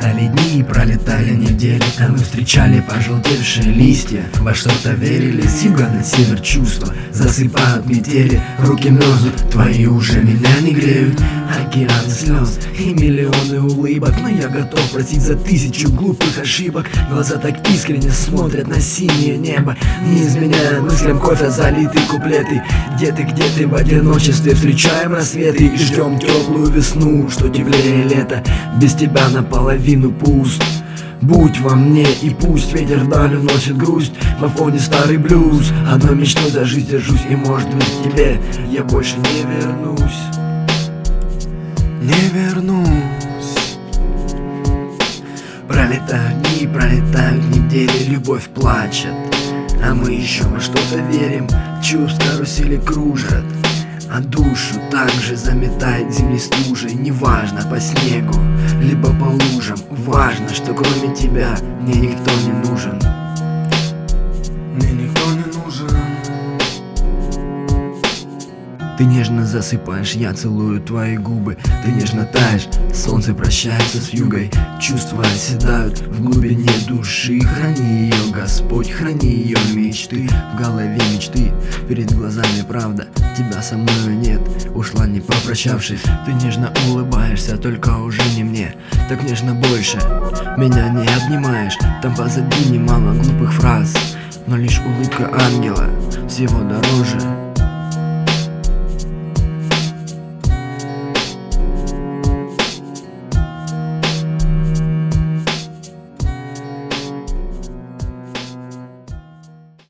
Пролетали дни, пролетали недели, а мы встречали пожелтевшие листья. Во что-то верили, с юга на север чувства засыпают метели. Руки мерзнут, твои уже меня не греют. Океан слез и миллионы улыбок, но я готов простить за 1000 глупых ошибок. Глаза так искренне смотрят на синее небо, не изменяя мыслям кофе залитые куплеты. Где ты в одиночестве, встречаем рассветы и ждем теплую весну, что теплее лето. Без тебя наполовину пуст. Будь во мне и пусть ветер вдаль уносит грусть. На фоне старый блюз, одной мечтой за жизнь держусь, и может быть к тебе я больше не вернусь. Не вернусь. Пролетают дни, пролетают недели, любовь плачет, а мы еще во что-то верим. Чувств карусели кружат, а душу также заметает зимней стужей. Неважно по снегу, либо по лужам, важно, что кроме тебя мне никто не нужен. Мне никто не нужен. Ты нежно засыпаешь, я целую твои губы. Ты нежно таешь, солнце прощается с вьюгой. Чувства оседают в глубине души. Храни ее, Господь, храни ее мечты. В голове мечты, перед глазами правда. Тебя со мною нет, ушла не попрощавшись. Ты нежно улыбаешься, только уже не мне. Так нежно больше меня не обнимаешь. Там позади немало глупых фраз, но лишь улыбка ангела всего дороже.